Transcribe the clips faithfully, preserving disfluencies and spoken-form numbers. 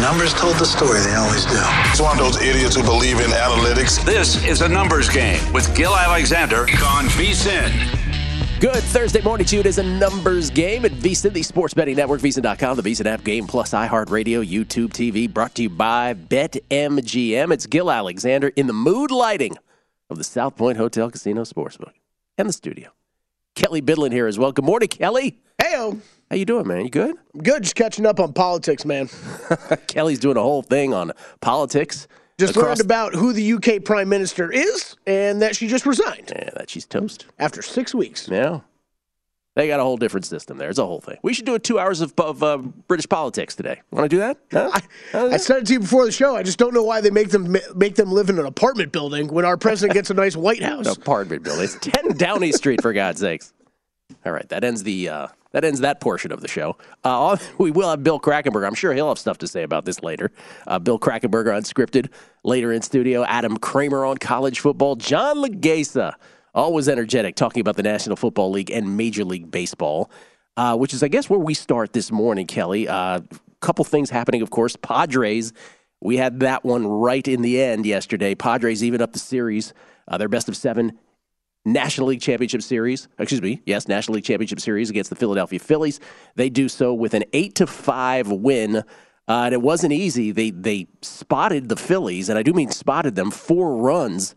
numbers told the story. They always do. It's one of those idiots who believe in analytics. This is a numbers game with Gil Alexander on VSiN. Good Thursday morning to you. It is a numbers game at VSiN, the sports betting network, V S I N dot com, the VSiN app, Game Plus, iHeartRadio, YouTube T V, brought to you by BetMGM. It's Gil Alexander in the mood lighting of the South Point Hotel Casino Sportsbook and the studio. Kelly Bidlin here as well. Good morning, Kelly. Heyo. How you doing, man? You good? Good. Just catching up on politics, man. Kelly's doing a whole thing on politics. Just across... learned about who the U K Prime Minister is and that she just resigned. Yeah, that she's toast. After six weeks. Yeah. They got a whole different system there. It's a whole thing. We should do a two hours of, of uh, British politics today. Want to do that? Huh? I, I said it to you before the show. I just don't know why they make them make them live in an apartment building when our president gets a nice White House. An apartment building. It's ten Downey Street, for God's sakes. All right, that ends the uh, that ends that portion of the show. Uh, we will have Bill Krackomberger. I'm sure he'll have stuff to say about this later. Uh, Bill Krackomberger unscripted later in studio. Adam Kramer on college football. John Legasa, always energetic, talking about the National Football League and Major League Baseball, uh, which is, I guess, where we start this morning, Kelly. A uh, couple things happening, of course. Padres, we had that one right in the end yesterday. Padres even up the series, uh, their best of seven National League Championship Series, excuse me, yes, National League Championship Series against the Philadelphia Phillies. They do so with an eight to five win, uh, and it wasn't easy. They they spotted the Phillies, and I do mean spotted them, four runs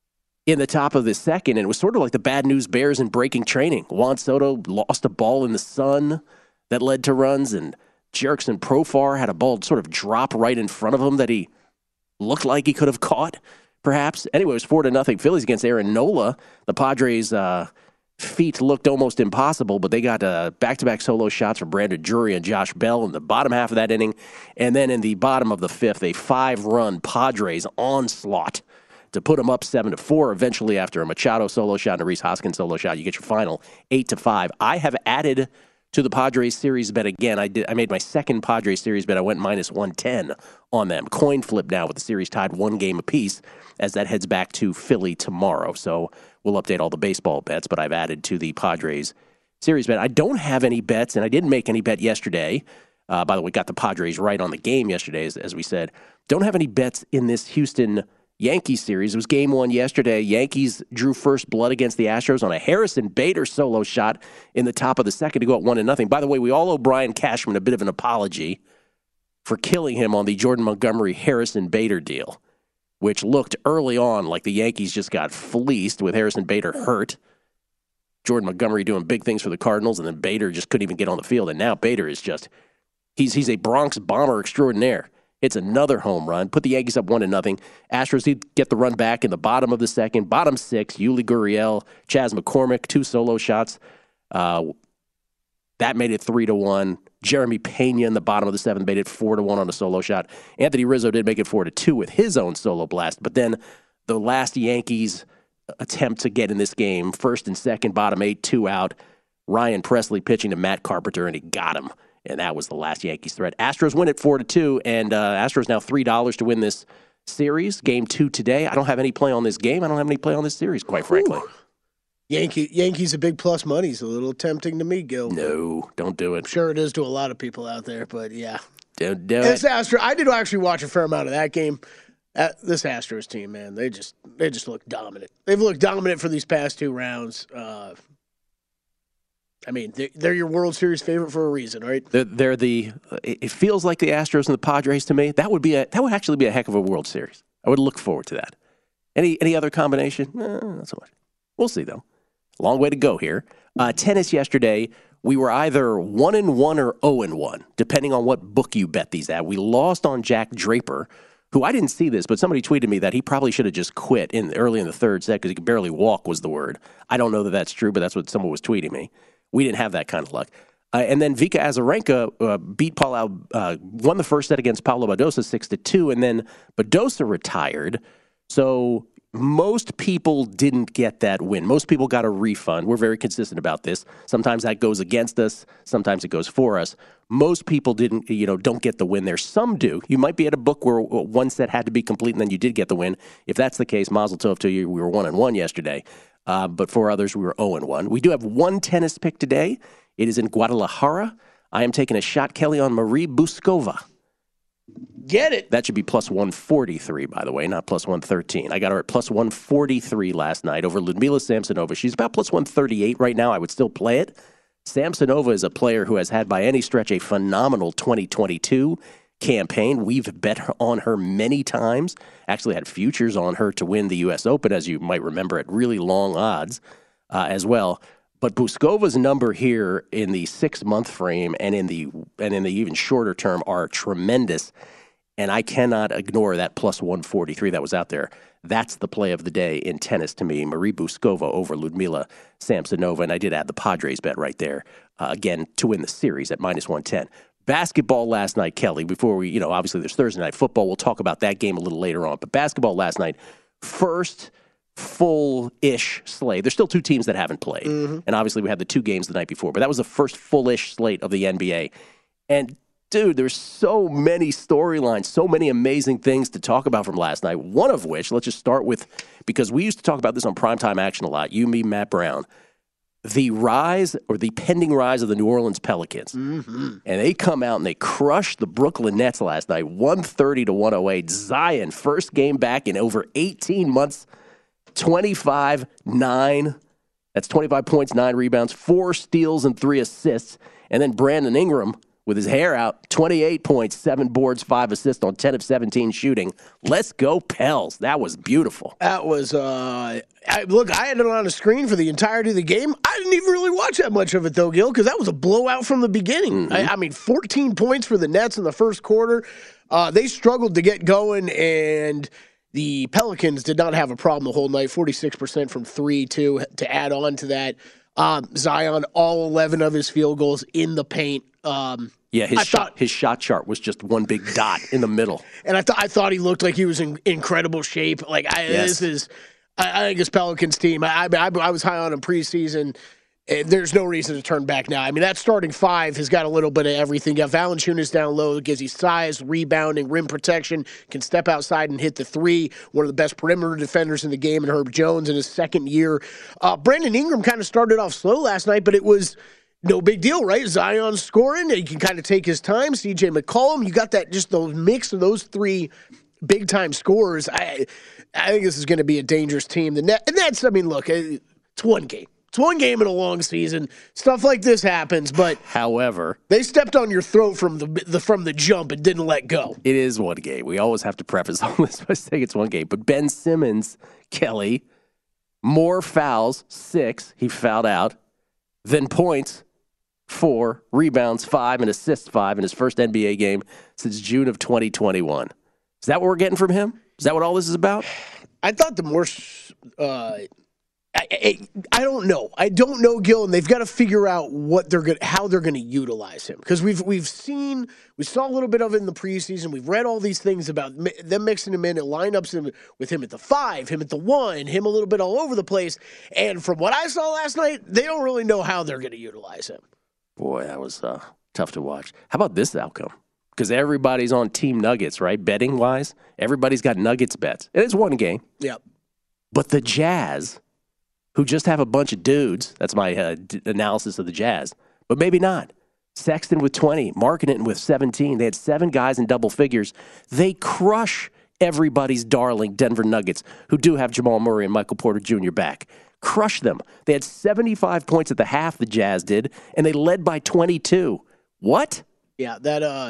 in the top of the second, and it was sort of like the bad news Bears in breaking training. Juan Soto lost a ball in the sun that led to runs, and Jerickson Profar had a ball sort of drop right in front of him that he looked like he could have caught. Perhaps. Anyway, it was four to nothing. Phillies against Aaron Nola. The Padres' uh, feat looked almost impossible, but they got uh, back-to-back solo shots from Brandon Drury and Josh Bell in the bottom half of that inning. And then in the bottom of the fifth, a five-run Padres onslaught to put them up seven to four. Eventually, after a Machado solo shot and a Rhys Hoskins solo shot, you get your final eight to five. I have added to the Padres series bet again. I did. I made my second Padres series bet. I went minus one ten on them. Coin flip now with the series tied one game apiece as that heads back to Philly tomorrow. So we'll update all the baseball bets, but I've added to the Padres series bet. I don't have any bets, and I didn't make any bet yesterday. Uh, by the way, got the Padres right on the game yesterday, as, as we said. Don't have any bets in this Houston Yankees series. It was game one yesterday. Yankees drew first blood against the Astros on a Harrison Bader solo shot in the top of the second to go at one to nothing. By the way, we all owe Brian Cashman a bit of an apology for killing him on the Jordan Montgomery Harrison Bader deal, which looked early on like the Yankees just got fleeced with Harrison Bader hurt. Jordan Montgomery doing big things for the Cardinals, and then Bader just couldn't even get on the field. And now Bader is just, he's he's a Bronx bomber extraordinaire. It's another home run. Put the Yankees up one to nothing. Astros did get the run back in the bottom of the second. Bottom six, Yuli Gurriel, Chas McCormick, two solo shots. Uh, that made it three to one. Jeremy Pena in the bottom of the seventh made it four to one on a solo shot. Anthony Rizzo did make it four to two with his own solo blast. But then the last Yankees attempt to get in this game, first and second, bottom eight, two out. Ryan Presley pitching to Matt Carpenter, and he got him. And that was the last Yankees threat. Astros win it four to two, and uh, Astros now three dollars to win this series. Game two today. I don't have any play on this game. I don't have any play on this series, quite frankly. Ooh. Yankee Yankees a big plus money is a little tempting to me, Gil. No, don't do it. I'm sure it is to a lot of people out there, but yeah. Don't do this it. Astro, I did actually watch a fair amount of that game. Uh, this Astros team, man, they just they just look dominant. They've looked dominant for these past two rounds. Uh, I mean, they're, they're your World Series favorite for a reason, right? They're, they're the. It feels like the Astros and the Padres to me. That would be a. That would actually be a heck of a World Series. I would look forward to that. Any any other combination? Eh, not so much. We'll see though. Long way to go here. Uh, tennis yesterday. We were either one and one or zero and one, depending on what book you bet these at. We lost on Jack Draper, who I didn't see this, but somebody tweeted me that he probably should have just quit in early in the third set because he could barely walk was the word. I don't know that that's true, but that's what someone was tweeting me. We didn't have that kind of luck. Uh, and then Vika Azarenka uh, beat Paul, uh, won the first set against Paulo Badosa six to two, and then Badosa retired. So most people didn't get that win. Most people got a refund. We're very consistent about this. Sometimes that goes against us. Sometimes it goes for us. Most people didn't, you know, don't get the win there. Some do. You might be at a book where one set had to be complete and then you did get the win. If that's the case, mazel tov to you. We were one and one yesterday. Uh, but for others, we were zero and one. We do have one tennis pick today. It is in Guadalajara. I am taking a shot, Kelly, on Marie Buskova. Get it. That should be plus one forty-three, by the way, not plus one thirteen. I got her at plus one forty-three last night over Ludmila Samsonova. She's about plus one thirty-eight right now. I would still play it. Samsonova is a player who has had by any stretch a phenomenal twenty twenty-two campaign. We've bet on her many times. Actually had futures on her to win the U S Open, as you might remember, at really long odds uh, as well. But Buskova's number here in the six-month frame and in the and in the even shorter term are tremendous. And I cannot ignore that plus one forty-three that was out there. That's the play of the day in tennis to me. Marie Buskova over Ludmila Samsonova. And I did add the Padres bet right there, uh, again, to win the series at minus one ten. Basketball last night, Kelly, before we, you know, obviously there's Thursday night football. We'll talk about that game a little later on. But basketball last night, first full-ish slate. There's still two teams that haven't played. Mm-hmm. And obviously we had the two games the night before. But that was the first full-ish slate of the N B A. And dude, there's so many storylines, so many amazing things to talk about from last night. One of which, let's just start with, because we used to talk about this on Primetime Action a lot, you, me, Matt Brown, the rise or the pending rise of the New Orleans Pelicans. Mm-hmm. And they come out and they crush the Brooklyn Nets last night, one thirty to one oh eight. Zion, first game back in over eighteen months, twenty-five nine. That's twenty-five points, nine rebounds, four steals, and three assists. And then Brandon Ingram, with his hair out, twenty-eight points, seven boards, five assists on ten of seventeen shooting. Let's go, Pels. That was beautiful. That was, uh, I, look, I had it on a screen for the entirety of the game. I didn't even really watch that much of it, though, Gil, because that was a blowout from the beginning. Mm-hmm. I, I mean, fourteen points for the Nets in the first quarter. Uh, they struggled to get going, and the Pelicans did not have a problem the whole night, forty-six percent from three, too, to add on to that. Um, Zion, all eleven of his field goals in the paint. Um, yeah, his I shot thought, his shot chart was just one big dot in the middle. And I thought I thought he looked like he was in incredible shape. Like I, yes. this is, I, I think this Pelicans team. I, I, I was high on him preseason. And there's no reason to turn back now. I mean, that starting five has got a little bit of everything. You got Valanciunas down low, gives you size, rebounding, rim protection, can step outside and hit the three. One of the best perimeter defenders in the game, and Herb Jones in his second year. Uh, Brandon Ingram kind of started off slow last night, but it was no big deal, right? Zion scoring, he can kind of take his time. C J McCollum, you got that just those mix of those three big time scorers. I I think this is going to be a dangerous team. The net, and that's, I mean, look, it's one game. It's one game in a long season. Stuff like this happens, but however, they stepped on your throat from the, the from the jump and didn't let go. It is one game. We always have to preface all this by saying it's one game. But Ben Simmons, Kelly, more fouls, six, he fouled out, than points, four, rebounds, five, and assists, five in his first N B A game since June of twenty twenty-one. Is that what we're getting from him? Is that what all this is about? I thought the more uh, – I, I, I don't know. I don't know, Gil, and they've got to figure out what they're going, how they're going to utilize him, because we've we've seen, we saw a little bit of it in the preseason. We've read all these things about them mixing him in and lineups him with him at the five, him at the one, him a little bit all over the place. And from what I saw last night, they don't really know how they're going to utilize him. Boy, that was uh, tough to watch. How about this outcome? Because everybody's on Team Nuggets, right? Betting wise, everybody's got Nuggets bets, and it's one game. Yep. But the Jazz, who just have a bunch of dudes. That's my uh, d- analysis of the Jazz. But maybe not. Sexton with twenty, Markkanen with seventeen. They had seven guys in double figures. They crush everybody's darling Denver Nuggets, who do have Jamal Murray and Michael Porter Junior back. Crush them. They had seventy-five points at the half, the Jazz did, and they led by twenty-two. What? Yeah, that uh,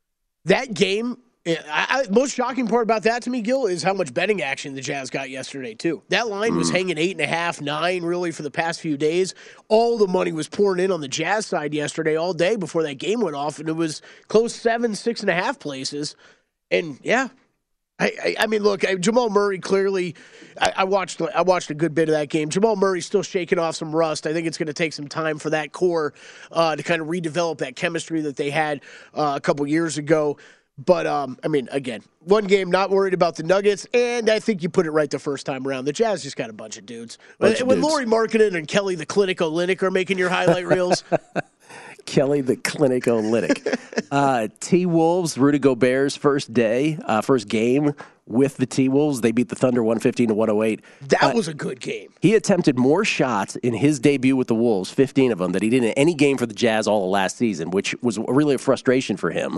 that game... I, I, most shocking part about that to me, Gil, is how much betting action the Jazz got yesterday, too. That line was hanging eight and a half, nine, really, for the past few days. All the money was pouring in on the Jazz side yesterday all day before that game went off, and it was close seven, six and a half places. And, yeah, I, I, I mean, look, I, Jamal Murray clearly, I, I watched I watched a good bit of that game. Jamal Murray's still shaking off some rust. I think it's going to take some time for that core uh, to kind of redevelop that chemistry that they had uh, a couple years ago. But, um, I mean, again, one game, not worried about the Nuggets, and I think you put it right the first time around. The Jazz just got a bunch of dudes. Bunch when of Lauri Markkanen and Kelly the Clinic Olynyk are making your highlight reels. Kelly the Clinic Olynyk. uh, T-Wolves, Rudy Gobert's first day, uh, first game with the T-Wolves. They beat the Thunder one fifteen to one oh eight. That uh, was a good game. He attempted more shots in his debut with the Wolves, fifteen of them, than he did in any game for the Jazz all of last season, which was really a frustration for him.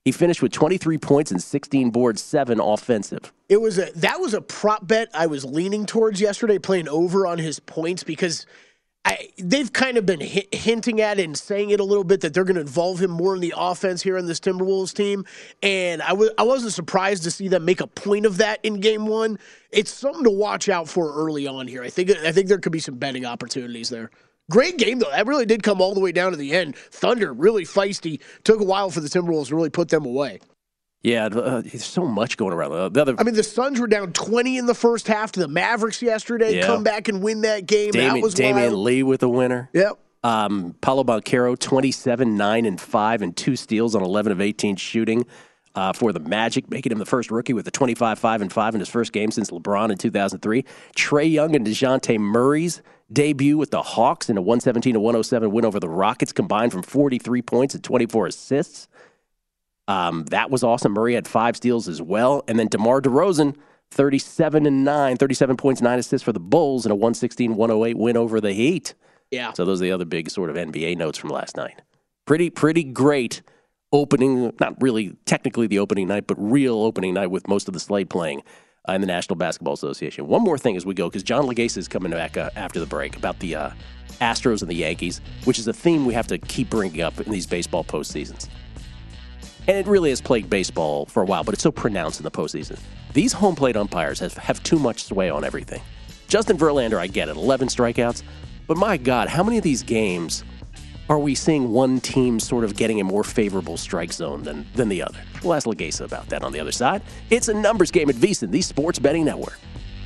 He finished with twenty-three points and sixteen boards, seven offensive. It was a that was a prop bet I was leaning towards yesterday, playing over on his points because I, they've kind of been hi- hinting at it and saying it a little bit that they're going to involve him more in the offense here on this Timberwolves team. And I w- I wasn't surprised to see them make a point of that in game one. It's something to watch out for early on here. I think I think there could be some betting opportunities there. Great game, though. That really did come all the way down to the end. Thunder, really feisty. Took a while for the Timberwolves to really put them away. Yeah, uh, there's so much going around. Uh, the other, I mean, the Suns were down twenty in the first half to the Mavericks yesterday. Yeah. Come back and win that game. Damian, that was Damian wild. Lee with the winner. Yep. Um, Paulo Banchero, twenty-seven, nine, and five, and two steals on eleven of eighteen shooting uh, for the Magic, making him the first rookie with a twenty-five, five, and five in his first game since LeBron in two thousand three. Trae Young and DeJounte Murray's debut with the Hawks in a one seventeen to one oh seven win over the Rockets, combined from forty-three points and twenty-four assists. Um, that was awesome. Murray had five steals as well. And then DeMar DeRozan, thirty-seven and nine, thirty-seven points, nine assists for the Bulls in a one sixteen to one oh eight win over the Heat. Yeah. So those are the other big sort of N B A notes from last night. Pretty, pretty great opening, not really technically the opening night, but real opening night with most of the slate playing uh, in the National Basketball Association. One more thing as we go, because John Legase is coming back uh, after the break about the uh, Astros and the Yankees, which is a theme we have to keep bringing up in these baseball postseasons. And it really has plagued baseball for a while, but it's so pronounced in the postseason. These home plate umpires have, have too much sway on everything. Justin Verlander, I get it, eleven strikeouts. But my God, how many of these games are we seeing one team sort of getting a more favorable strike zone than, than the other? We'll ask Legasa about that on the other side. It's a numbers game at VSiN, the Sports Betting Network.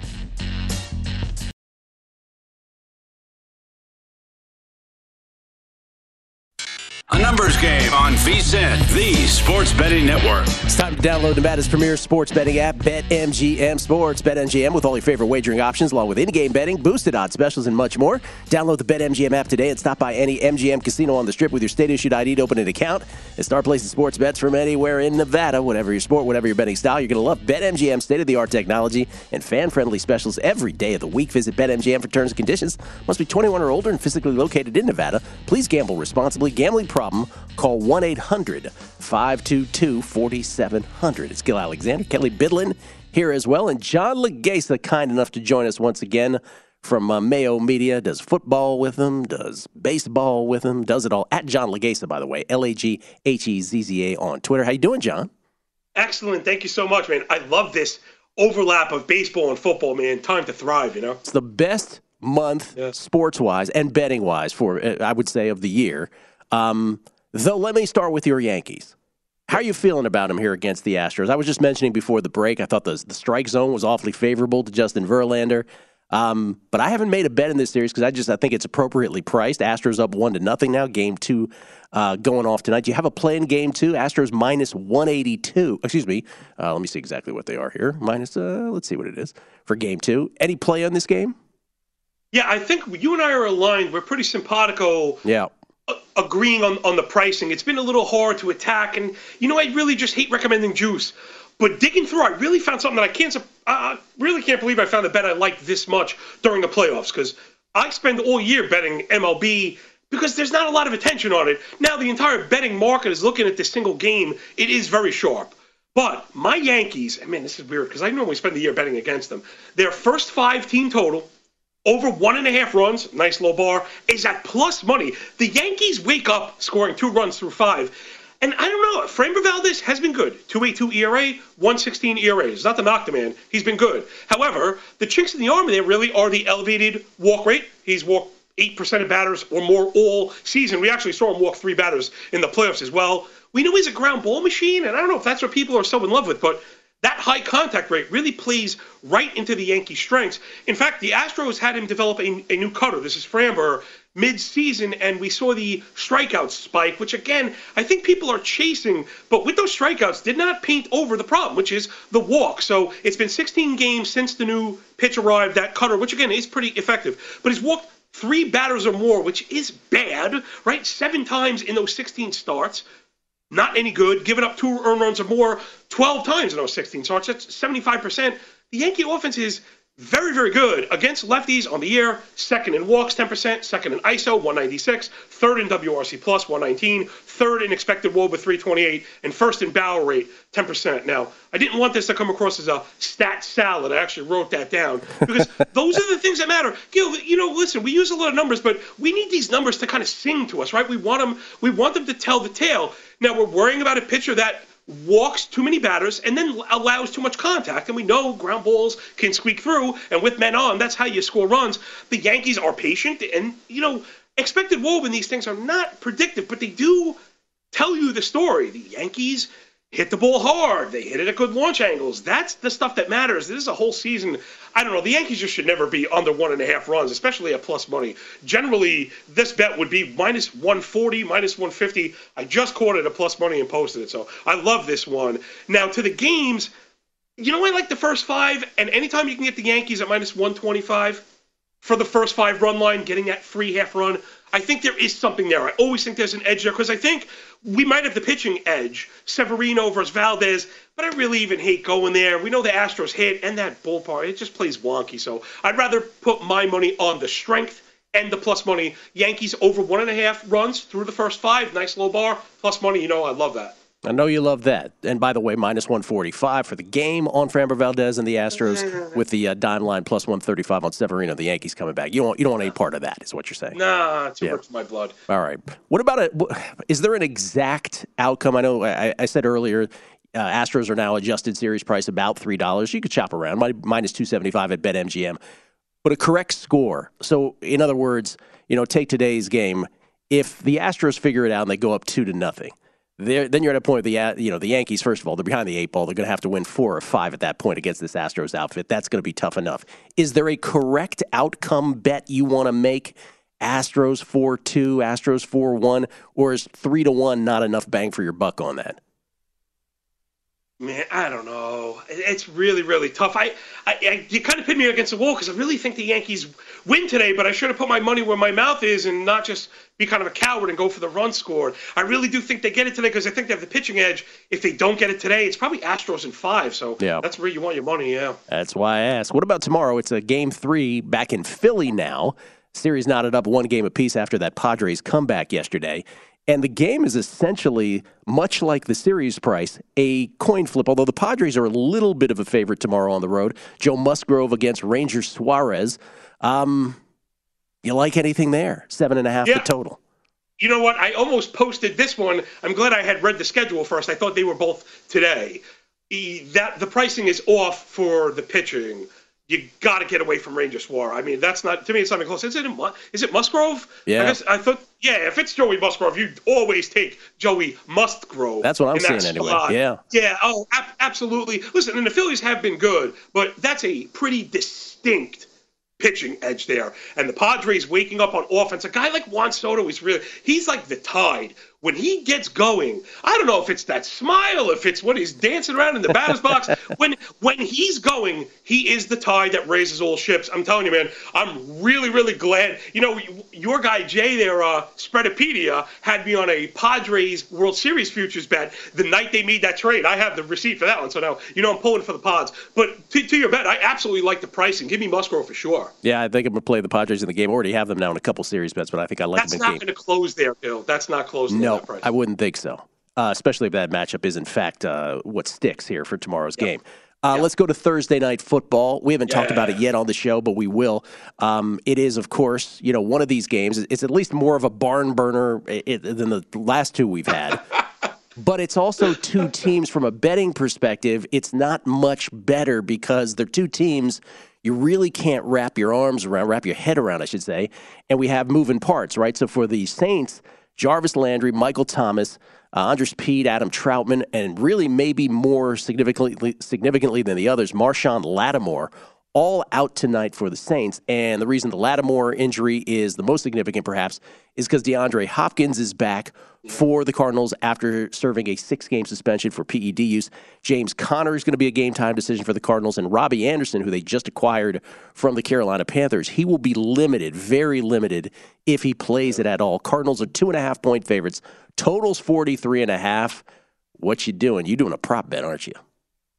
A numbers game on VSiN, the Sports Betting Network. It's time to download Nevada's premier sports betting app, BetMGM Sports. BetMGM with all your favorite wagering options, along with in-game betting, boosted odds specials, and much more. Download the BetMGM app today and stop by any M G M casino on the Strip with your state-issued I D to open an account and start placing sports bets from anywhere in Nevada. Whatever your sport, whatever your betting style, you're going to love BetMGM state-of-the-art technology and fan-friendly specials every day of the week. Visit BetMGM for terms and conditions. Must be twenty-one or older and physically located in Nevada. Please gamble responsibly. Gambling problem, call one eight hundred five two two four seven zero zero. It's Gil Alexander, Kelly Bidlin here as well, and John Legasa, kind enough to join us once again from uh, Mayo Media. Does football with him, does baseball with him, does it all. At John Legasa, by the way, L A G H E Z Z A on Twitter. How you doing, John? Excellent. Thank you so much, man. I love this overlap of baseball and football, man. Time to thrive, you know? It's the best month, yeah. sports-wise and betting-wise, for uh, I would say, of the year. Um, though, let me start with your Yankees. How are you feeling about them here against the Astros? I was just mentioning before the break, I thought the, the strike zone was awfully favorable to Justin Verlander. Um, but I haven't made a bet in this series because I just I think it's appropriately priced. Astros up one to nothing now. Game two uh, going off tonight. Do you have a play in game two? Astros minus one eighty-two. Excuse me. Uh, let me see exactly what they are here. Minus, uh, let's see what it is for game two. Any play on this game? Yeah, I think you and I are aligned. We're pretty simpatico. Yeah. Agreeing on, on the pricing. It's been a little hard to attack, and you know I really just hate recommending juice. But digging through, I really found something that I can't, I really can't believe I found a bet I liked this much during the playoffs, because I spend all year betting M L B because there's not a lot of attention on it. Now the entire betting market is looking at this single game. It is very sharp. But my Yankees, I mean, this is weird because I normally spend the year betting against them. Their first five team total, over one and a half runs, nice low bar, is at plus money. The Yankees wake up scoring two runs through five. And I don't know, Framber Valdez has been good. two point eight two E R A, one sixteen E R A. It's not to knock the man. He's been good. However, the chinks in the armor there really are the elevated walk rate. He's walked eight percent of batters or more all season. We actually saw him walk three batters in the playoffs as well. We know he's a ground ball machine, and I don't know if that's what people are so in love with, but that high contact rate really plays right into the Yankees' strengths. In fact, the Astros had him develop a, a new cutter. This is Framber mid-season, and we saw the strikeout spike, which, again, I think people are chasing. But with those strikeouts, did not paint over the problem, which is the walk. So it's been sixteen games since the new pitch arrived, that cutter, which, again, is pretty effective. But he's walked three batters or more, which is bad, right? Seven times in those sixteen starts. Not any good. Giving up two earned runs or more twelve times in those sixteen starts. That's seventy-five percent. The Yankee offense is Very, very good against lefties on the year. Second in walks, ten percent. Second in I S O, one ninety-six. Third in W R C plus, one nineteen. Third in expected W O B A, three twenty-eight. And first in barrel rate, ten percent. Now, I didn't want this to come across as a stat salad. I actually wrote that down because those are the things that matter. Gil, you know, listen, we use a lot of numbers, but we need these numbers to kind of sing to us, right? We want them, we want them to tell the tale. Now, we're worrying about a pitcher that walks too many batters and then allows too much contact, and we know ground balls can squeak through, and with men on, that's how you score runs. The Yankees are patient, and, you know, expected W O B A and these things are not predictive, but they do tell you the story. The Yankees hit the ball hard. They hit it at good launch angles. That's the stuff that matters. This is a whole season. I don't know. The Yankees just should never be under one and a half runs, especially at plus money. Generally, this bet would be minus one forty, minus one fifty. I just caught it at plus money and posted it, so I love this one. Now, to the games, you know I like the first five, and anytime you can get the Yankees at minus one twenty-five for the first five run line, getting that free half run, I think there is something there. I always think there's an edge there because I think we might have the pitching edge, Severino versus Valdez, but I really even hate going there. We know the Astros hit and that ballpark, it just plays wonky. So I'd rather put my money on the strength and the plus money. Yankees over one and a half runs through the first five. Nice low bar. Plus money, you know I love that. I know you love that. And by the way, minus one forty-five for the game on Framber Valdez and the Astros with the uh, dime line plus one thirty-five on Severino, the Yankees coming back. You don't, you don't want any part of that, is what you're saying. Nah, too yeah. much of my blood. All right. What about it? Is there an exact outcome? I know I, I said earlier, uh, Astros are now adjusted series price about three dollars. You could chop around, minus two seventy-five at BetMGM. But a correct score. So, in other words, you know, take today's game. If the Astros figure it out and they go up two to nothing, They're, then you're at a point where the you know the Yankees, first of all, they're behind the eight ball. They're going to have to win four or five at that point against this Astros outfit. That's going to be tough enough. Is there a correct outcome bet you want to make? Astros four two, Astros four one, or is three to one not enough bang for your buck on that? Man, I don't know. It's really, really tough. I, I, I you kind of put me against the wall because I really think the Yankees win today, but I should have put my money where my mouth is and not just be kind of a coward and go for the run scored. I really do think they get it today because I think they have the pitching edge. If they don't get it today, it's probably Astros in five. So yeah. That's where you want your money, yeah. That's why I asked. What about tomorrow? It's a game three back in Philly now. Series knotted up one game apiece after that Padres comeback yesterday. And the game is essentially, much like the series price, a coin flip, although the Padres are a little bit of a favorite tomorrow on the road. Joe Musgrove against Ranger Suarez. Um, you like anything there? Seven and a half yeah. the total. You know what? I almost posted this one. I'm glad I had read the schedule first. I thought they were both today. The, that, the pricing is off for the pitching. You got to get away from Ranger Suarez. I mean, that's not, to me, it's not even close. Is it, is it Musgrove? Yeah. I guess I thought, yeah, if it's Joey Musgrove, you always take Joey Musgrove. That's what I'm saying anyway. Spot. Yeah. Yeah, oh, ab- absolutely. Listen, and the Phillies have been good, but that's a pretty distinct pitching edge there. And the Padres waking up on offense. A guy like Juan Soto is really, he's like the Tide. When he gets going, I don't know if it's that smile, if it's when he's dancing around in the batter's box. When when he's going, he is the tide that raises all ships. I'm telling you, man, I'm really, really glad. You know, your guy Jay there, uh, Spreadopedia, had me on a Padres World Series futures bet the night they made that trade. I have the receipt for that one, so now, you know, I'm pulling for the Pods. But to, to your bet, I absolutely like the pricing. Give me Musgrove for sure. Yeah, I think I'm going to play the Padres in the game. I already have them now in a couple series bets, but I think I like That's them in the game. That's not going to close there, Bill. That's not closing No. there. No, I wouldn't think so, uh, especially if that matchup is, in fact, uh, what sticks here for tomorrow's yep. game. Uh, yep. Let's go to Thursday Night Football. We haven't yeah. talked about it yet on the show, but we will. Um, it is, of course, you know, one of these games. It's at least more of a barn burner than the last two we've had. But it's also two teams from a betting perspective. It's not much better because they're two teams you really can't wrap your arms around, wrap your head around, I should say, and we have moving parts, right? So for the Saints, Jarvis Landry, Michael Thomas, uh, Andres Pete, Adam Troutman, and really maybe more significantly significantly than the others, Marshawn Lattimore, all out tonight for the Saints. And the reason the Lattimore injury is the most significant, perhaps, is because DeAndre Hopkins is back for the Cardinals after serving a six-game suspension for P E D use. James Conner is going to be a game-time decision for the Cardinals, and Robbie Anderson, who they just acquired from the Carolina Panthers, he will be limited, very limited, if he plays it at all. Cardinals are two-and-a-half-point favorites. Total's forty-three and a half. What you doing? You doing a prop bet, aren't you?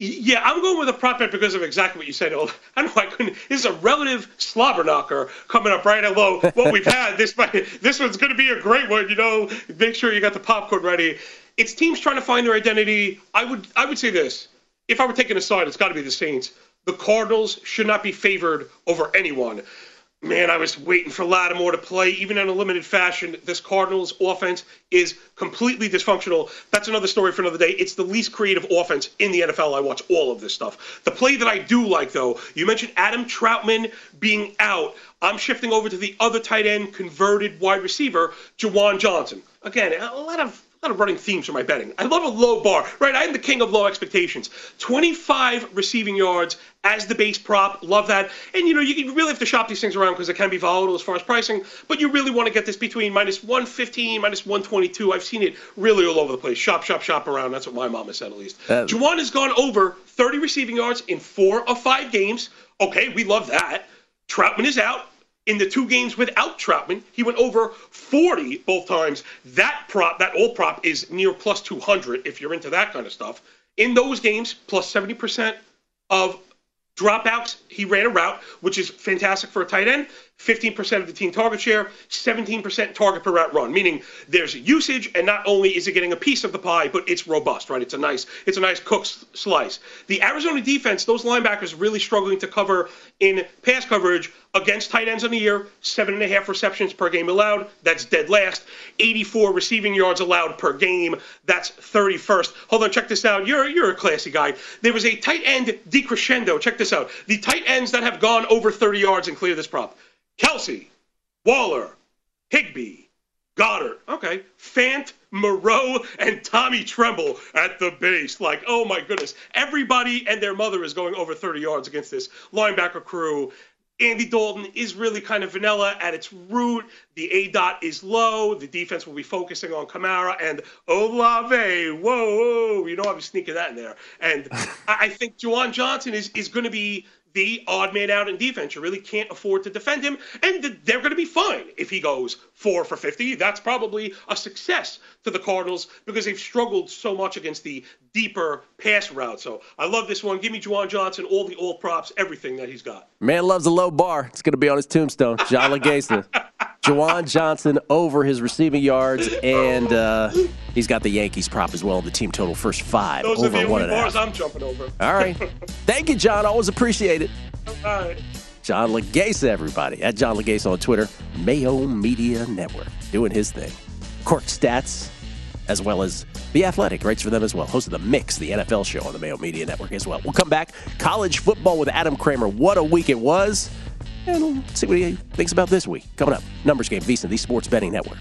Yeah, I'm going with a prop bet because of exactly what you said. I don't know why I couldn't. This is a relative slobber knocker coming up right hello. What we've had, this this one's going to be a great one. You know, make sure you got the popcorn ready. It's teams trying to find their identity. I would I would say this. If I were taking a side, it's got to be the Saints. The Cardinals should not be favored over anyone. Man, I was waiting for Lattimore to play, even in a limited fashion. This Cardinals offense is completely dysfunctional. That's another story for another day. It's the least creative offense in the N F L. I watch all of this stuff. The play that I do like, though, you mentioned Adam Troutman being out. I'm shifting over to the other tight end, converted wide receiver, Juwan Johnson. Again, a lot of A lot of running themes for my betting. I love a low bar, right? I'm the king of low expectations. twenty-five receiving yards as the base prop. Love that. And, you know, you really have to shop these things around because it can be volatile as far as pricing, but you really want to get this between minus one fifteen, minus one twenty-two. I've seen it really all over the place. Shop, shop, shop around. That's what my mama said, at least. Uh, Juwan has gone over thirty receiving yards in four of five games. Okay, we love that. Troutman is out. In the two games without Troutman, he went over forty both times. That prop, that old prop, is near plus two hundred if you're into that kind of stuff. In those games, plus seventy percent of dropouts, he ran a route, which is fantastic for a tight end. fifteen percent of the team target share, seventeen percent target per route run, meaning there's usage, and not only is it getting a piece of the pie, but it's robust, right? It's a nice, it's a nice cooked slice. The Arizona defense, those linebackers really struggling to cover in pass coverage against tight ends on the year, seven and a half receptions per game allowed. That's dead last. eighty-four receiving yards allowed per game. That's thirty-first. Hold on, check this out. You're you're a classy guy. There was a tight end decrescendo. Check this out. The tight ends that have gone over thirty yards and clear this prop. Kelsey, Waller, Higbee, Goddard, okay, Fant, Moreau, and Tommy Tremble at the base. Like, oh my goodness. Everybody and their mother is going over thirty yards against this linebacker crew. Andy Dalton is really kind of vanilla at its root. The A DOT is low. The defense will be focusing on Kamara and Olave. Whoa, whoa. You know I'll be sneaking that in there. And I think Juwan Johnson is, is going to be the odd man out in defense. You really can't afford to defend him, and they're going to be fine if he goes four for fifty. That's probably a success to the Cardinals because they've struggled so much against the deeper pass route. So I love this one. Give me Juwan Johnson, all the old props, everything that he's got. Man loves a low bar. It's going to be on his tombstone. John Legasa. Juwan Johnson over his receiving yards, and uh, he's got the Yankees prop as well. The team total first five. Those over are the one only and bars a half. I'm jumping over. All right. Thank you, John. Always appreciate it. All right. John Legasa, everybody. At John Legasa on Twitter. Mayo Media Network. Doing his thing. Cork Stats, as well as The Athletic. Writes for them as well. Host of The Mix, the N F L show on the Mayo Media Network as well. We'll come back. College football with Adam Kramer. What a week it was. And we'll see what he thinks about this week. Coming up, Numbers Game, VSiN, the Sports Betting Network.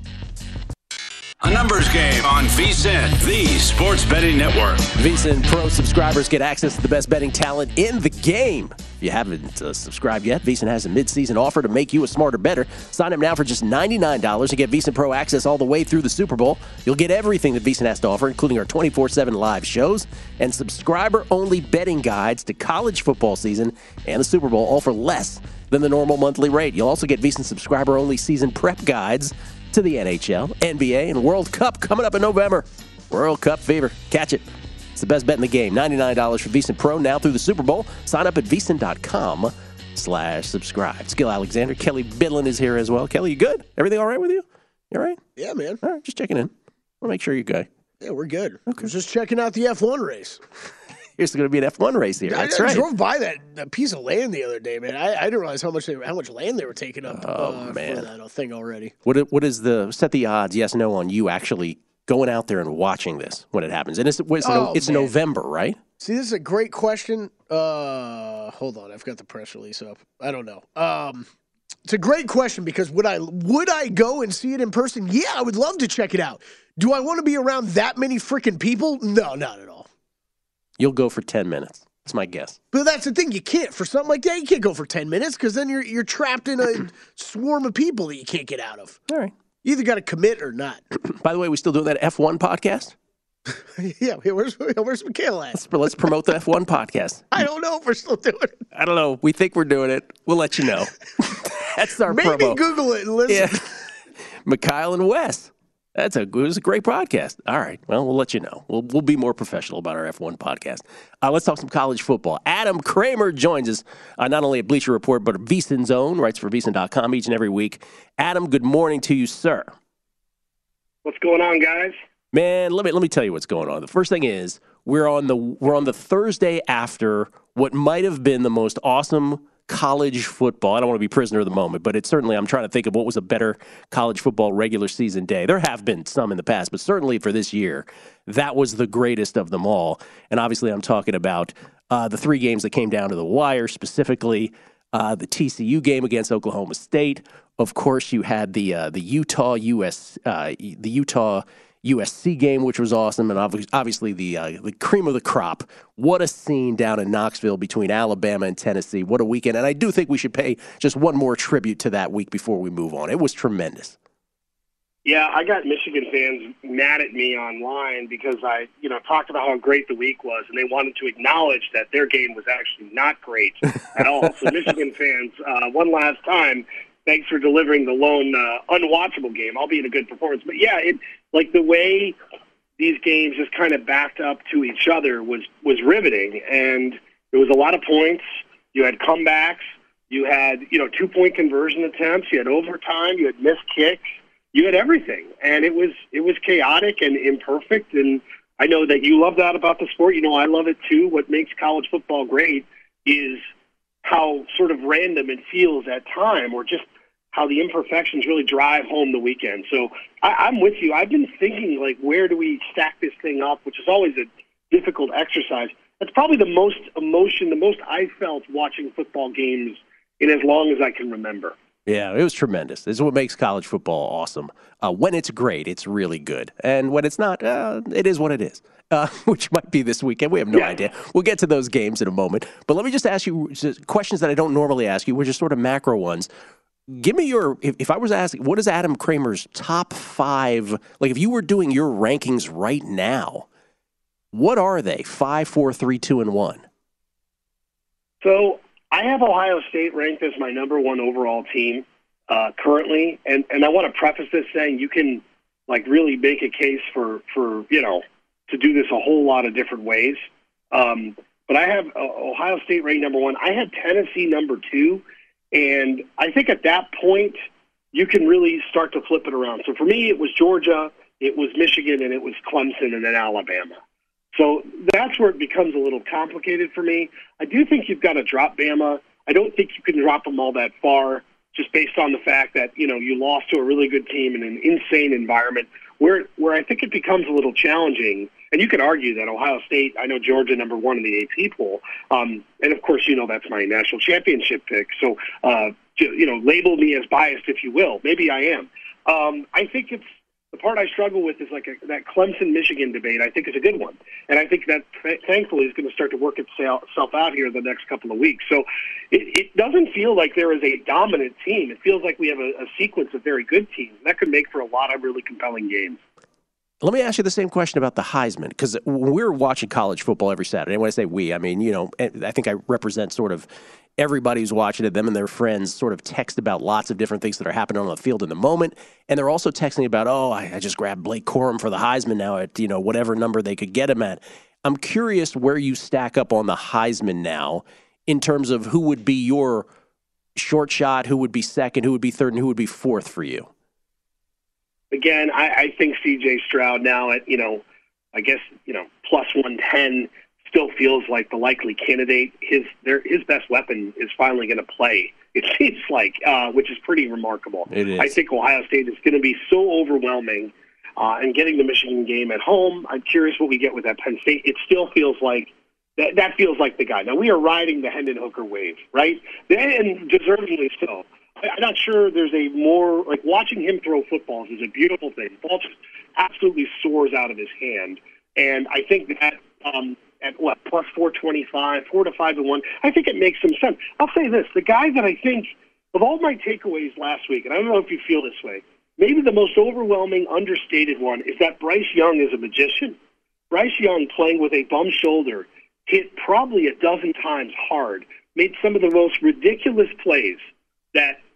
A Numbers Game on VSiN, the Sports Betting Network. VSiN Pro subscribers get access to the best betting talent in the game. If you haven't uh, subscribed yet, VSiN has a mid-season offer to make you a smarter bettor. Sign up now for just ninety-nine dollars and get VSiN Pro access all the way through the Super Bowl. You'll get everything that VSiN has to offer, including our twenty-four seven live shows and subscriber-only betting guides to college football season and the Super Bowl, all for less than the normal monthly rate. You'll also get VSiN subscriber-only season prep guides to the N H L, N B A, and World Cup coming up in November. World Cup fever. Catch it. It's the best bet in the game. ninety-nine dollars for VSiN Pro now through the Super Bowl. Sign up at VSiN.com slash subscribe. Skill Alexander. Kelly Bidlin is here as well. Kelly, you good? Everything all right with you? You all right? Yeah, man. All right, just checking in. I'll make sure you're good. Yeah, we're good. Okay. I was just checking out the F one race. Here's going to be an F one race here. That's I, I right. I drove by that, that piece of land the other day, man. I, I didn't realize how much they, how much land they were taking up oh, uh, man. for that thing already. What What is the, set the odds, yes, no, on you actually going out there and watching this when it happens? And it's, it's, oh, it's November, right? See, this is a great question. Uh, hold on. I've got the press release up. I don't know. Um, it's a great question because would I would I go and see it in person? Yeah, I would love to check it out. Do I want to be around that many freaking people? No, not at all. You'll go for ten minutes. That's my guess. But that's the thing. You can't. For something like that, you can't go for ten minutes because then you're you're trapped in a swarm of people that you can't get out of. All right. You either got to commit or not. By the way, we still doing that F one podcast? yeah. Where's, where's Michaela at? Let's, let's promote the F one podcast. I don't know if we're still doing it. I don't know. We think we're doing it. We'll let you know. That's our Maybe promo. Google it and listen. Yeah. Mikhail and Wes. That's a, it was a great podcast. All right. Well, we'll let you know. We'll, we'll be more professional about our F one podcast. Uh, let's talk some college football. Adam Kramer joins us, uh, not only at Bleacher Report, but at VSiN's Own, writes for V S I N dot com each and every week. Adam, good morning to you, sir. What's going on, guys? Man, let me let me tell you what's going on. The first thing is we're on the we're on the Thursday after what might have been the most awesome college football. I don't want to be prisoner of the moment, but it's certainly, I'm trying to think of what was a better college football regular season day. There have been some in the past, but certainly for this year, that was the greatest of them all. And obviously I'm talking about uh, the three games that came down to the wire, specifically uh, the T C U game against Oklahoma State. Of course, you had the uh, the Utah U S uh, the Utah U S C game, which was awesome, and obviously the uh, the cream of the crop. What a scene down in Knoxville between Alabama and Tennessee. What a weekend. And I do think we should pay just one more tribute to that week before we move on. It was tremendous. Yeah, I got Michigan fans mad at me online because I, you know, talked about how great the week was, and they wanted to acknowledge that their game was actually not great at all. So Michigan fans, uh, one last time, thanks for delivering the lone uh, unwatchable game, albeit a good performance. But yeah, it like the way these games just kind of backed up to each other was was riveting, and there was a lot of points. You had comebacks, you had you know two point conversion attempts, you had overtime, you had missed kicks, you had everything, and it was it was chaotic and imperfect. And I know that you love that about the sport. You know I love it too. What makes college football great is how sort of random it feels at time, or just how the imperfections really drive home the weekend. So I, I'm with you. I've been thinking, like, where do we stack this thing up, which is always a difficult exercise. That's probably the most emotion, the most I felt watching football games in as long as I can remember. Yeah, it was tremendous. This is what makes college football awesome. Uh, when it's great, it's really good. And when it's not, uh, it is what it is, uh, which might be this weekend. We have no yeah. idea. We'll get to those games in a moment. But let me just ask you questions that I don't normally ask you, which are sort of macro ones. Give me your, if, if I was asking, what is Adam Kramer's top five, like if you were doing your rankings right now, what are they? Five, four, three, two, and one. So I have Ohio State ranked as my number one overall team uh, currently. And, and I want to preface this saying you can like really make a case for, for, you know, to do this a whole lot of different ways. Um, but I have uh, Ohio State ranked number one. I had Tennessee number two. And I think at that point, you can really start to flip it around. So for me, it was Georgia, it was Michigan, and it was Clemson, and then Alabama. So that's where it becomes a little complicated for me. I do think you've got to drop Bama. I don't think you can drop them all that far, just based on the fact that, you know, you lost to a really good team in an insane environment where where I think it becomes a little challenging. And you could argue that Ohio State, I know Georgia number one in the A P poll. Um, and, of course, you know that's my national championship pick. So, uh, you know, label me as biased if you will. Maybe I am. Um, I think it's the part I struggle with is like a, that Clemson-Michigan debate I think is a good one. And I think that, th- thankfully, is going to start to work itself out here in the next couple of weeks. So it, it doesn't feel like there is a dominant team. It feels like we have a, a sequence of very good teams. That could make for a lot of really compelling games. Let me ask you the same question about the Heisman, because we're watching college football every Saturday. And when I say we, I mean, you know, I think I represent sort of everybody who's watching it. Them and their friends sort of text about lots of different things that are happening on the field in the moment. And they're also texting about, oh, I, I just grabbed Blake Corum for the Heisman now at, you know, whatever number they could get him at. I'm curious where you stack up on the Heisman now in terms of who would be your short shot, who would be second, who would be third, and who would be fourth for you. Again, I, I think C J Stroud now at, you know, I guess, you know, plus one ten still feels like the likely candidate. His their, his best weapon is finally going to play, it seems like, uh, which is pretty remarkable. It is. I think Ohio State is going to be so overwhelming, uh, and getting the Michigan game at home, I'm curious what we get with that Penn State. It still feels like that, that feels like the guy. Now, we are riding the Hendon Hooker wave, right? And deservedly so. I'm not sure there's a more, like, watching him throw footballs is a beautiful thing. The ball just absolutely soars out of his hand. And I think that um, at, what, plus four twenty-five, four to five to one, I think it makes some sense. I'll say this. The guy that I think, of all my takeaways last week, and I don't know if you feel this way, maybe the most overwhelming, understated one is that Bryce Young is a magician. Bryce Young, playing with a bum shoulder, hit probably a dozen times hard, made some of the most ridiculous plays that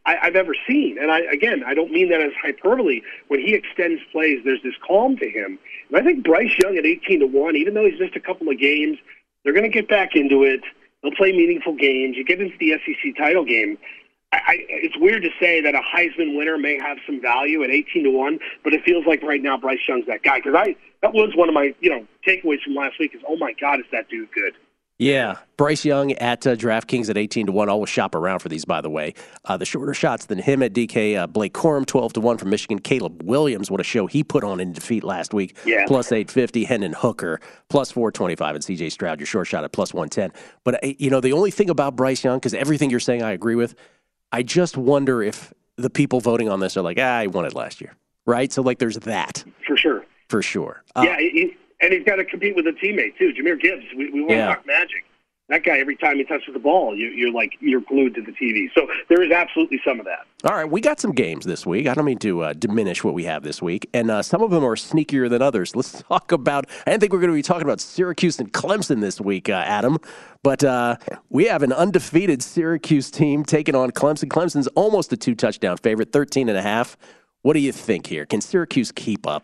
I, I've ever seen. And I, again, I don't mean that as hyperbole. When he extends plays, there's this calm to him. And I think Bryce Young at eighteen to one, even though he's missed a couple of games, they're going to get back into it. They'll play meaningful games. You get into the S E C title game. I, I, it's weird to say that a Heisman winner may have some value at eighteen to one, but it feels like right now Bryce Young's that guy. Because I that was one of my you know takeaways from last week is, oh, my God, is that dude good? Yeah, Bryce Young at uh, DraftKings at eighteen to one. Always shop around for these, by the way. Uh, the shorter shots than him at D K, uh, Blake Corum, twelve to one from Michigan. Caleb Williams, what a show he put on in defeat last week. Yeah. Plus eight fifty. Hendon Hooker, plus four twenty-five. And C J Stroud, your short shot at plus one ten. But, uh, you know, the only thing about Bryce Young, because everything you're saying I agree with, I just wonder if the people voting on this are like, ah, he won it last year, right? So, like, there's that. For sure. For sure. Uh, yeah, he, and he's got to compete with a teammate, too. Jahmyr Gibbs, we, we want to Yeah. talk Magic. That guy, every time he touches the ball, you, you're like, you're glued to the T V. So there is absolutely some of that. All right, we got some games this week. I don't mean to uh, diminish what we have this week, and uh, some of them are sneakier than others. Let's talk about, I didn't think we were going to be talking about Syracuse and Clemson this week, uh, Adam, but uh, we have an undefeated Syracuse team taking on Clemson. Clemson's almost a two-touchdown favorite, thirteen and a half. What do you think here? Can Syracuse keep up?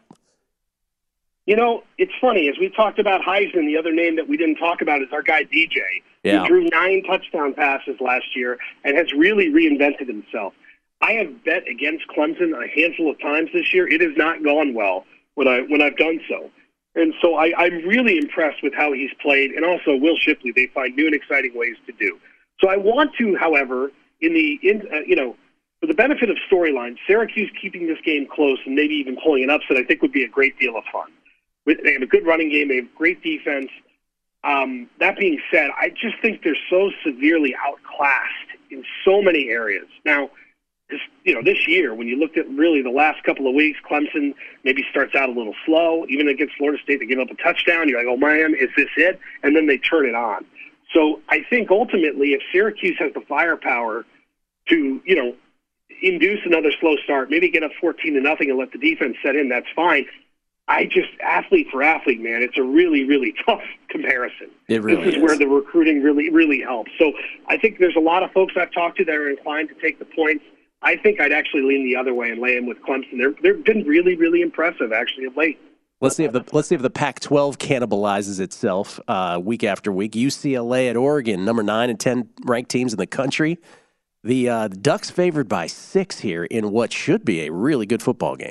You know, it's funny. As we talked about Heisman, the other name that we didn't talk about is our guy D J. Yeah. He drew nine touchdown passes last year and has really reinvented himself. I have bet against Clemson a handful of times this year. It has not gone well when, I, when I've done so. And so I, I'm really impressed with how he's played. And also Will Shipley, they find new and exciting ways to do. So I want to, however, in the in, uh, you know, for the benefit of storyline, Syracuse keeping this game close and maybe even pulling an upset, I think would be a great deal of fun. They have a good running game. They have great defense. Um, that being said, I just think they're so severely outclassed in so many areas. Now, this, you know, this year, when you looked at really the last couple of weeks, Clemson maybe starts out a little slow. Even against Florida State, they give up a touchdown. You're like, oh, man, is this it? And then they turn it on. So I think ultimately if Syracuse has the firepower to, you know, induce another slow start, maybe get up fourteen to nothing and let the defense set in, that's fine. I just, athlete for athlete, man, it's a really, really tough comparison. It really This is, is where the recruiting really, really helps. So I think there's a lot of folks I've talked to that are inclined to take the points. I think I'd actually lean the other way and lay them with Clemson. They're, they've been really, really impressive, actually, of late. Let's see if the let's see if the Pac twelve cannibalizes itself uh, week after week. U C L A at Oregon, number nine and ten ranked teams in the country. The, uh, the Ducks favored by six here in what should be a really good football game.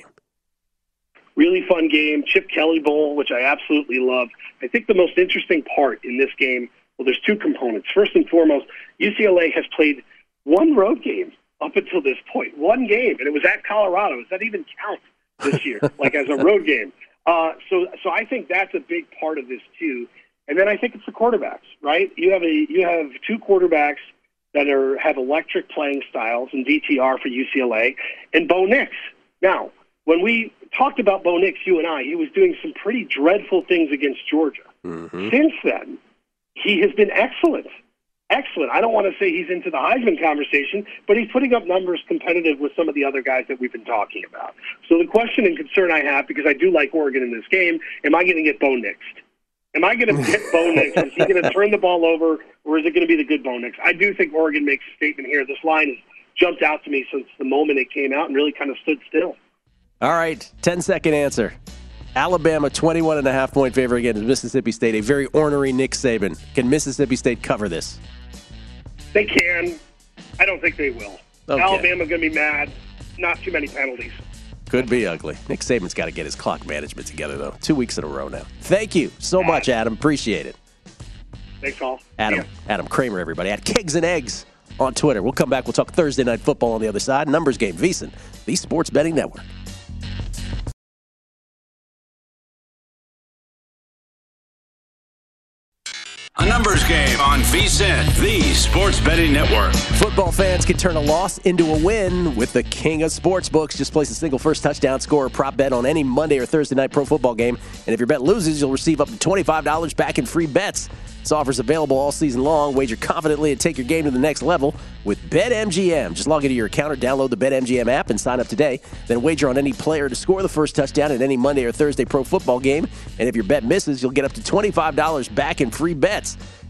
Really fun game, Chip Kelly Bowl, which I absolutely love. I think the most interesting part in this game, well, there's two components. First and foremost, U C L A has played one road game up until this point, one game, and it was at Colorado. Does that even count this year, like as a road game? Uh, so, so I think that's a big part of this too. And then I think it's the quarterbacks, right? You have a you have two quarterbacks that are have electric playing styles in D T R for U C L A, and Bo Nix. Now, when we talked about Bo Nix, you and I, he was doing some pretty dreadful things against Georgia. Mm-hmm. Since then, he has been excellent. Excellent. I don't want to say he's into the Heisman conversation, but he's putting up numbers competitive with some of the other guys that we've been talking about. So the question and concern I have, because I do like Oregon in this game, am I going to get Bo Nixed? Am I going to get Bo Nix? Is he going to turn the ball over, or is it going to be the good Bo Nix? I do think Oregon makes a statement here. This line has jumped out to me since the moment it came out and really kind of stood still. All right, ten-second answer. Alabama, twenty-one and a half point favorite against Mississippi State, a very ornery Nick Saban. Can Mississippi State cover this? They can. I don't think they will. Okay. Alabama's going to be mad. Not too many penalties. Could be ugly. Nick Saban's got to get his clock management together, though. Two weeks in a row now. Thank you so much, Adam. Appreciate it. Thanks, all. Adam, yeah. Adam Kramer, everybody, at Kegs and Eggs on Twitter. We'll come back. We'll talk Thursday Night Football on the other side. Numbers Game, VSiN, the Sports Betting Network. A Numbers Game on VSiN, the Sports Betting Network. Football fans can turn a loss into a win with the king of sportsbooks. Just place a single first touchdown score or prop bet on any Monday or Thursday night pro football game. And if your bet loses, you'll receive up to twenty-five dollars back in free bets. This offer is available all season long. Wager confidently and take your game to the next level with BetMGM. Just log into your account or download the BetMGM app and sign up today. Then wager on any player to score the first touchdown in any Monday or Thursday pro football game. And if your bet misses, you'll get up to twenty-five dollars back in free bets.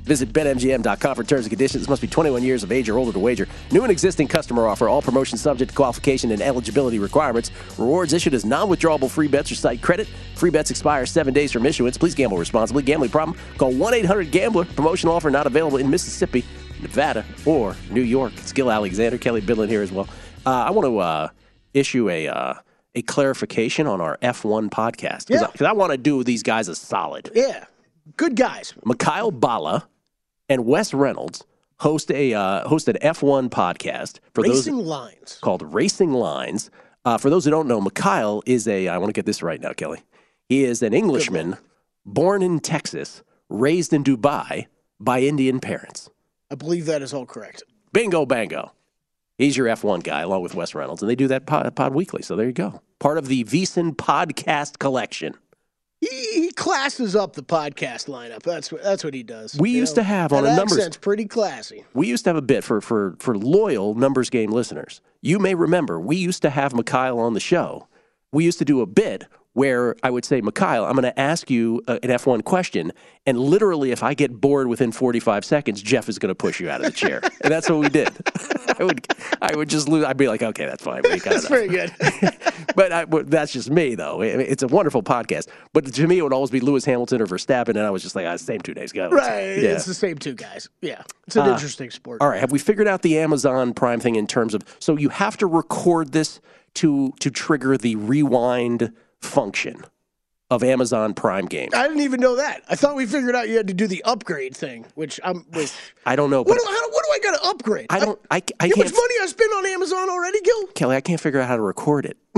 Visit bet M G M dot com for terms and conditions. Must be twenty-one years of age or older to wager. New and existing customer offer. All promotions subject to qualification and eligibility requirements. Rewards issued as non-withdrawable free bets or site credit. Free bets expire seven days from issuance. Please gamble responsibly. Gambling problem? Call one eight hundred gambler. Promotional offer not available in Mississippi, Nevada, or New York. It's Gil Alexander, Kelly Bidlin here as well. Uh, I want to uh, issue a uh, a clarification on our F one podcast because Yeah. I, I want to do these guys a solid. Yeah. Good guys. Mikhail Bala and Wes Reynolds host a uh, host an F one podcast for Racing those Lines. called Racing Lines. Uh, for those who don't know, Mikhail is a I want to get this right now, Kelly. He is an Englishman born in Texas, raised in Dubai by Indian parents. I believe that is all correct. Bingo, bango. He's your F one guy, along with Wes Reynolds, and they do that pod, pod weekly. So there you go. Part of the VSiN podcast collection. He, he classes up the podcast lineup. That's what that's what he does. We You used know, to have on that a numbers. accent's pretty classy. We used to have a bit for, for, for loyal numbers game listeners. You may remember, we used to have Mikhail on the show. We used to do a bit where I would say, Mikhail, I'm going to ask you uh, an F one question, and literally if I get bored within forty-five seconds, Jeff is going to push you out of the chair. And that's what we did. I would I would just lose. I'd be like, okay, that's fine. We got That's very good. but, I, but that's just me, though. It- It's a wonderful podcast. But to me, it would always be Lewis Hamilton or Verstappen, and I was just like, ah, same two days, go. Right. Yeah. It's the same two guys. Yeah. It's an Uh, interesting sport. All right. Have we figured out the Amazon Prime thing in terms of, so you have to record this to to trigger the rewind function of Amazon Prime games? I didn't even know that. I thought we figured out you had to do the upgrade thing, which I'm with. I don't know, but What do, how, what do I got to upgrade? I don't, I, I You know how can't, much money I spent on Amazon already, Gil? Kelly, I can't figure out how to record it.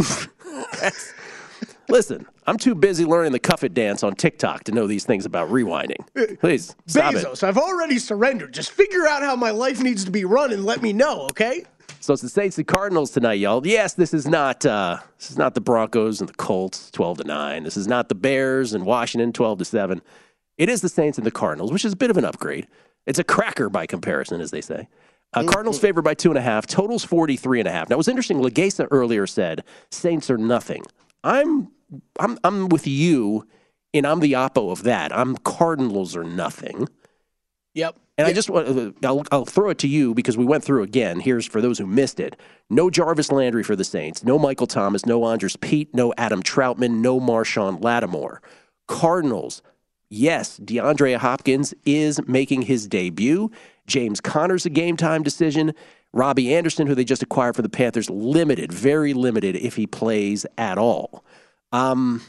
Listen, I'm too busy learning the cuff it dance on TikTok to know these things about rewinding. Please, stop it. Bezos, I've already surrendered. Just figure out how my life needs to be run and let me know, okay? So it's the Saints and Cardinals tonight, y'all. Yes, this is not uh, this is not the Broncos and the Colts, twelve to nine. This is not the Bears and Washington, twelve to seven. It is the Saints and the Cardinals, which is a bit of an upgrade. It's a cracker by comparison, as they say. Uh, Cardinals favored by two and a half. Totals forty-three and a half. Now, it was interesting. Legesa earlier said Saints are nothing. I'm I'm I'm with you, and I'm the oppo of that. I'm Cardinals are nothing. Yep. And I just want I'll, I'll throw it to you because we went through again. Here's for those who missed it. No Jarvis Landry for the Saints. No Michael Thomas. No Andres Pete. No Adam Troutman. No Marshawn Lattimore. Cardinals. Yes, DeAndre Hopkins is making his debut. James Conner's a game time decision. Robbie Anderson, who they just acquired for the Panthers, limited, very limited if he plays at all. Um,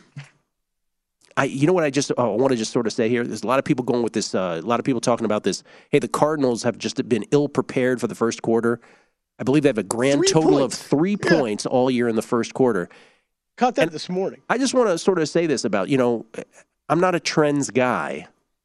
I, you know what I just oh, I want to just sort of say here? There's a lot of people going with this, uh, a lot of people talking about this. Hey, the Cardinals have just been ill-prepared for the first quarter. I believe they have a grand Three total points. of three Yeah. points all year in the first quarter. Caught that And- this morning. I just want to sort of say this about, you know, I'm not a trends guy.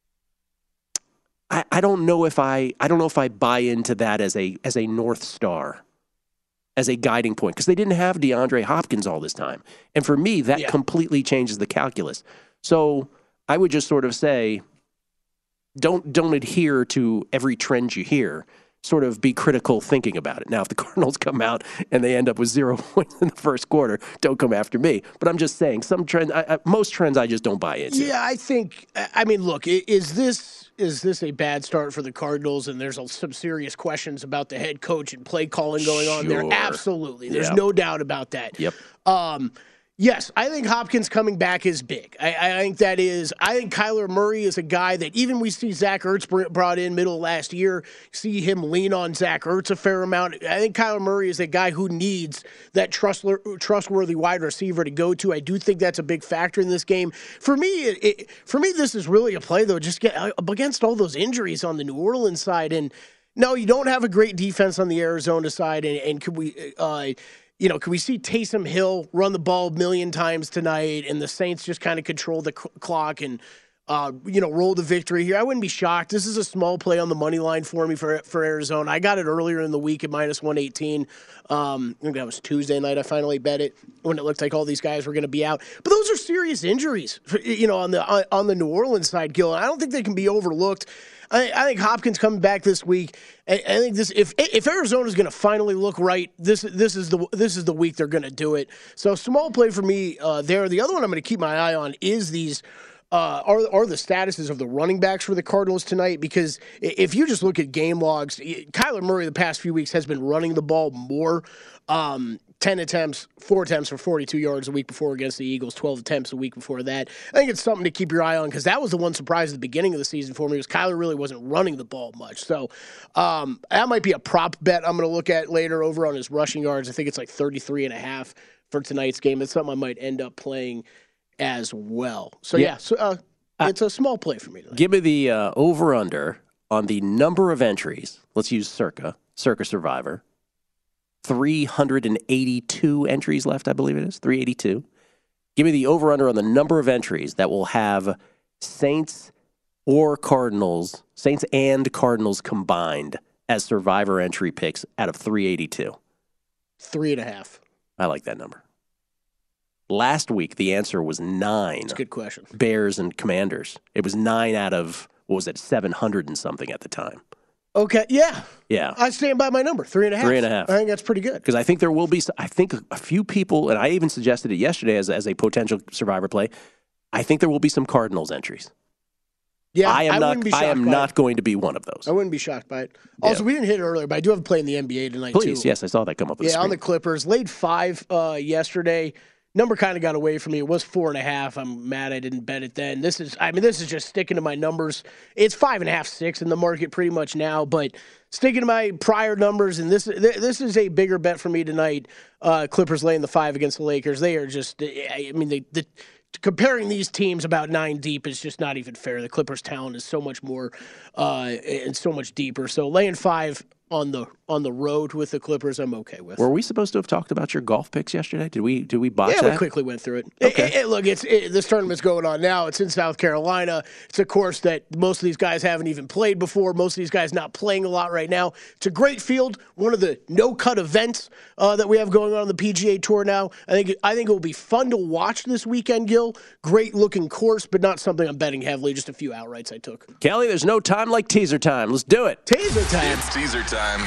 I, I don't know if I I don't know if I buy into that as a as a North Star, as a guiding point, because they didn't have DeAndre Hopkins all this time. And for me, that Yeah. completely changes the calculus. So I would just sort of say, don't don't adhere to every trend you hear. Sort of be critical thinking about it. Now, if the Cardinals come out and they end up with zero points in the first quarter, don't come after me. But I'm just saying, some trends, I, I, most trends, I just don't buy into. Yeah, I think. I mean, look, i- is this is this a bad start for the Cardinals? And there's a- some serious questions about the head coach and play calling going on there. Sure. Absolutely, there's Yep. no doubt about that. Yep. Um, yes, I think Hopkins coming back is big. I, I think that is. I think Kyler Murray is a guy that even we see Zach Ertz br- brought in middle of last year. See him lean on Zach Ertz a fair amount. I think Kyler Murray is a guy who needs that trustler, trustworthy wide receiver to go to. I do think that's a big factor in this game. For me, it, it, for me, this is really a play though. Just get up against all those injuries on the New Orleans side, and no, you don't have a great defense on the Arizona side. And, and could we? Uh, You know, can we see Taysom Hill run the ball a million times tonight and the Saints just kind of control the c- clock and, uh, you know, roll the victory here? I wouldn't be shocked. This is a small play on the money line for me for for Arizona. I got it earlier in the week at minus one eighteen. Um, I think that was Tuesday night. I finally bet it when it looked like all these guys were going to be out. But those are serious injuries, for, you know, on the on, on the New Orleans side, Gil. I don't think they can be overlooked. I, I think Hopkins coming back this week. I, I think this if if Arizona's going to finally look right, this this is the this is the week they're going to do it. So small play for me uh, there. The other one I'm going to keep my eye on is these uh, are are the statuses of the running backs for the Cardinals tonight. Because if you just look at game logs, Kyler Murray the past few weeks has been running the ball more. Um, ten attempts, four attempts for forty-two yards a week before against the Eagles, twelve attempts a week before that. I think it's something to keep your eye on because that was the one surprise at the beginning of the season for me was Kyler really wasn't running the ball much. So um, that might be a prop bet I'm going to look at later over on his rushing yards. I think it's like thirty-three and a half for tonight's game. It's something I might end up playing as well. So, yeah, yeah so uh, it's a small play for me tonight. Give me the uh, over-under on the number of entries. Let's use Circa, Circa Survivor. three hundred eighty-two entries left, I believe it is. three eighty-two. Give me the over-under on the number of entries that will have Saints or Cardinals, Saints and Cardinals combined as Survivor entry picks out of three eighty-two. Three and a half. I like that number. Last week, the answer was nine. That's a good question. Bears and Commanders. It was nine out of, what was it, seven hundred and something at the time. Okay, yeah. Yeah. I stand by my number, three and a half. Three and a half. I think that's pretty good. Because I think there will be, I think a few people, and I even suggested it yesterday as, as a potential Survivor play, I think there will be some Cardinals entries. Yeah, I am I not. wouldn't be I am shocked by not it. going to be one of those. I wouldn't be shocked by it. Also, Yeah. we didn't hit it earlier, but I do have a play in the N B A tonight, Please, too. yes, I saw that come up. On Yeah, the on the Clippers. Laid five uh, yesterday. Number kind of got away from me. It was four and a half. I'm mad I didn't bet it then. This is, I mean, this is just sticking to my numbers. It's five and a half, six in the market pretty much now, but sticking to my prior numbers, and this this is a bigger bet for me tonight. Uh, Clippers laying the five against the Lakers. They are just, I mean, they, the, comparing these teams about nine deep is just not even fair. The Clippers' talent is so much more uh, and so much deeper. So laying five on the on the road with the Clippers, I'm okay with. Were we supposed to have talked about your golf picks yesterday? Did we? Did we botch yeah, that? we quickly went through it. Okay. It, it, look, it's it, this tournament's going on now. It's in South Carolina. It's a course that most of these guys haven't even played before. Most of these guys not playing a lot right now. It's a great field. One of the no-cut events uh, that we have going on on the P G A Tour now. I think I think it will be fun to watch this weekend, Gil. Great-looking course, but not something I'm betting heavily. Just a few outrights I took. Kelly, there's no time like teaser time. Let's do it. Taser time. It's teaser time.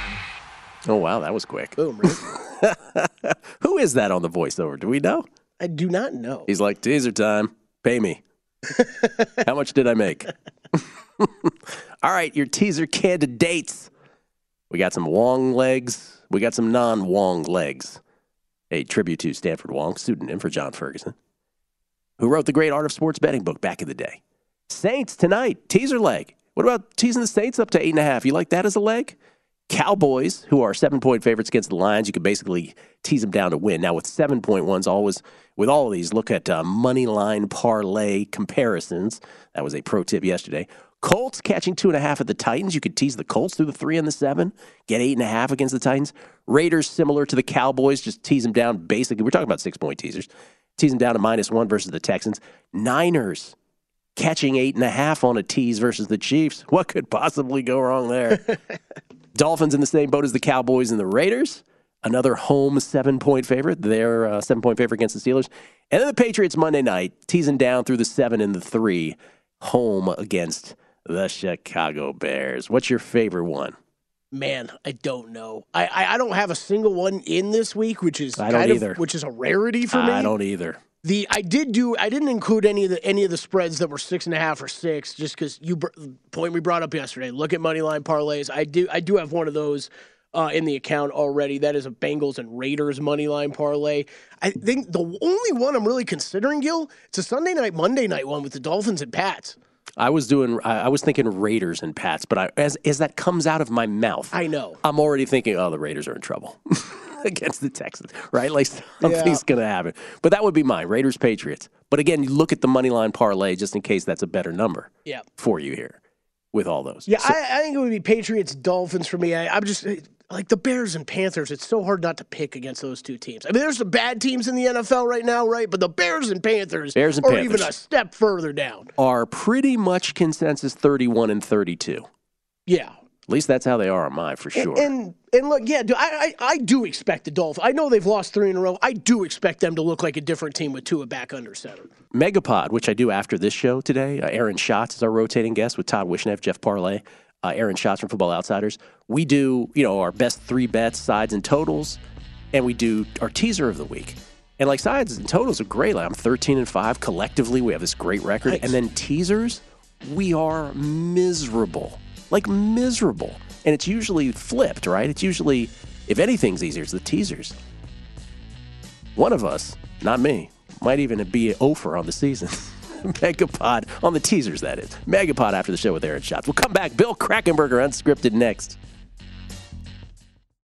Oh, wow, that was quick. Boom, right? Who is that on the voiceover? Do we know? I do not know. He's like, teaser time. Pay me. How much did I make? All right, your teaser candidates. We got some Wong legs. We got some non-Wong legs. A tribute to Stanford Wong, pseudonym for John Ferguson, who wrote the Great Art of Sports Betting book back in the day. Saints tonight, teaser leg. What about teasing the Saints up to eight and a half? You like that as a leg? Cowboys, who are seven-point favorites against the Lions, you could basically tease them down to win. Now, with seven-point ones, always with all of these, look at uh, money line parlay comparisons. That was a pro tip yesterday. Colts catching two and a half at the Titans. You could tease the Colts through the three and the seven, get eight and a half against the Titans. Raiders, similar to the Cowboys, just tease them down basically. We're talking about six-point teasers. Tease them down to minus one versus the Texans. Niners catching eight and a half on a tease versus the Chiefs. What could possibly go wrong there? Dolphins in the same boat as the Cowboys and the Raiders. Another home seven-point favorite. They're a seven-point favorite against the Steelers. And then the Patriots Monday night, teasing down through the seven and the three, home against the Chicago Bears. What's your favorite one? Man, I don't know. I, I, I don't have a single one in this week, which is I don't kind either. of, which is a rarity for me. I don't either. The I did do I didn't include any of the any of the spreads that were six and a half or six, just because you br- point we brought up yesterday. Look at money line parlays. I do I do have one of those uh, in the account already. That is a Bengals and Raiders money line parlay. I think the only one I'm really considering, Gil, it's a Sunday night, Monday night one with the Dolphins and Pats. I was doing. I was thinking Raiders and Pats, but I, as as that comes out of my mouth, I know I'm already thinking, oh, the Raiders are in trouble against the Texans, right? Like something's Yeah. going to happen. But that would be mine, Raiders Patriots. But again, you look at the money line parlay just in case that's a better number. Yeah. For you here with all those. Yeah, So- I, I think it would be Patriots, Dolphins for me. I, I'm just like the Bears and Panthers. It's so hard not to pick against those two teams. I mean, there's some bad teams in the N F L right now, right? But the Bears and Panthers Bears and are Panthers. even a step further down. are pretty much consensus thirty-one and thirty-two. Yeah. At least that's how they are on mine for sure. And and look, yeah, do- I, I I do expect the Dolphins. I know they've lost three in a row. I do expect them to look like a different team with Tua back under center. Megapod, which I do after this show today. Uh, Aaron Schatz is our rotating guest with Todd Wishnev, Jeff Parlay, uh, Aaron Schatz from Football Outsiders. We do, you know, our best three bets, sides, and totals, and we do our teaser of the week. And like sides and totals are great. Like I'm thirteen and five collectively. We have this great record. Nice. And then teasers, we are miserable. Like miserable. And it's usually flipped, right? It's usually, if anything's easier, it's the teasers. One of us, not me, might even be an over on the season. Megapod on the teasers, that is. Megapod after the show with Aaron Schatz. We'll come back. Bill Krackomberger, Unscripted, next.